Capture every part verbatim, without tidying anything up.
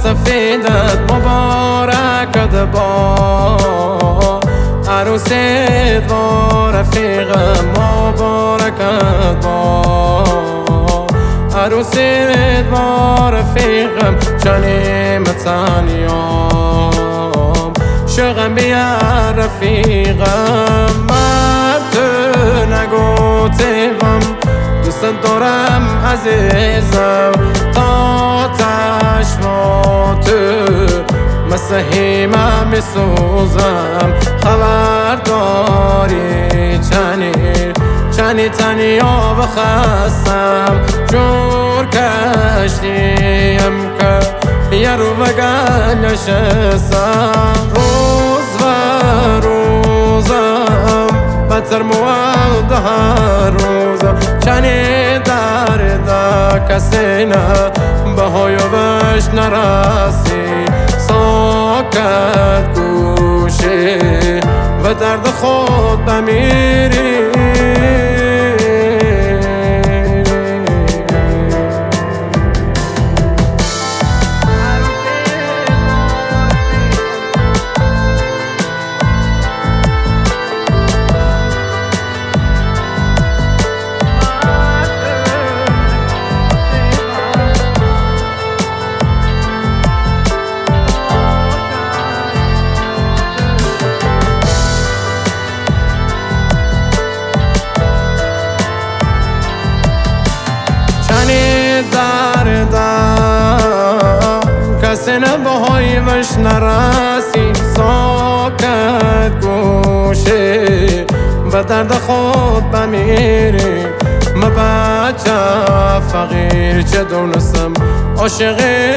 سفیدت مبارکت با عروسیت و رفیقم مبارکت با عروسیت و رفیقم جانیم تنیام شغم بیا رفیقم من تو نگوتیم دوست دارم عزیزم تا تشما تو مسیحیمم میسوزم خبر داری چنی چنی تنیا و خستم جور کشتیم که یه رو بگن نشستم روز و روزم بدتر مواد هر روزم چنی درد کسی نه بهای وش نرسی ساکت گوشی و درد خود بمیری کسی نباهای وش نرسی ساکت گوشی و درد خود بمیری ما بچه فقیر چه دونستم عاشق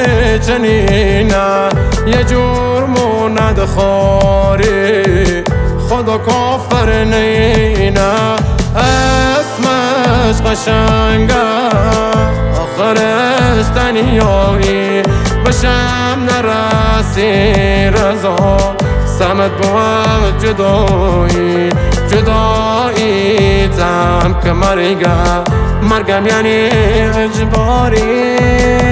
جنینه یه جور موند خاری خدا کافر نینه اسمش قشنگه آخرش تنیایی بشم نرسی رضا سمت بود جدایی جدایی تم که مرگم مرگم یعنی اجباری